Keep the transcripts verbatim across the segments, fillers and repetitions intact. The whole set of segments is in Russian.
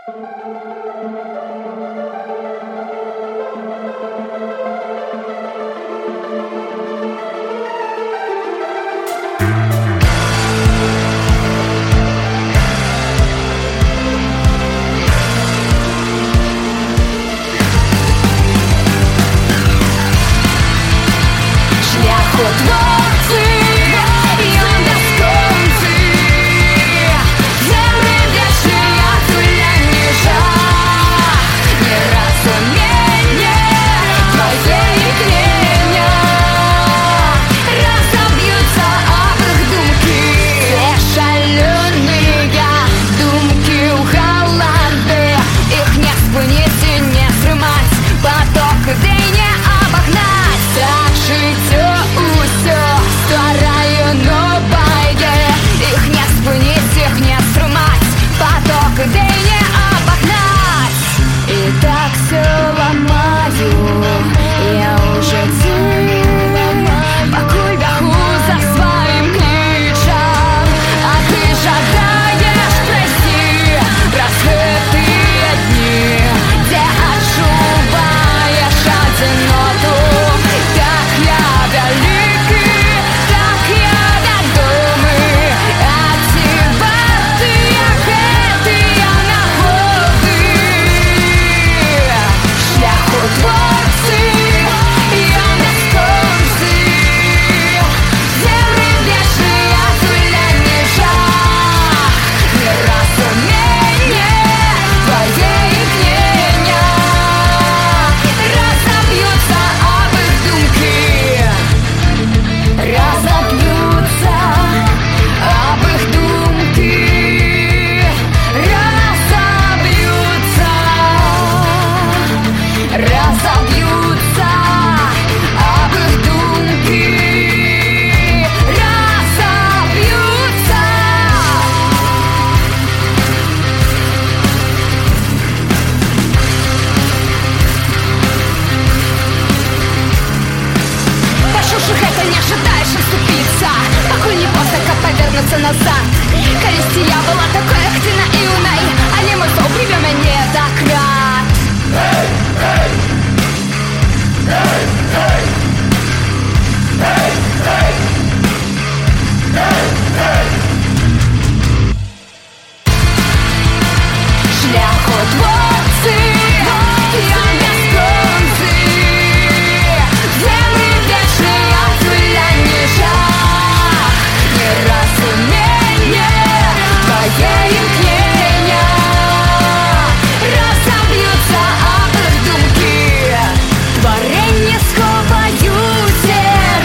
Назад. Колись я была такой активна и умной, а не мы зов привел меня так рад. Hey, hey. Hey, hey. Hey, hey. Hey, hey. Шляхотворцы, я безконцы, земли вечные отвлянешь. Неразумение, твое имкнение разобьются об их думки. Творение сховают все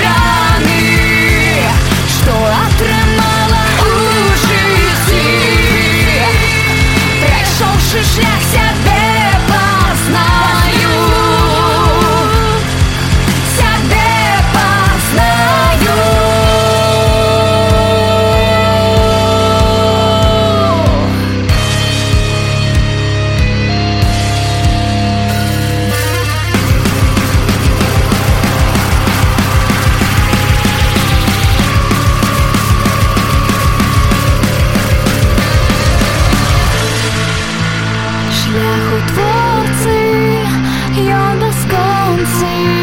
раны, что отрымала у жизни. Пройшовши шлях себе познаю, себе познаю. Шляхотворці, я безконці.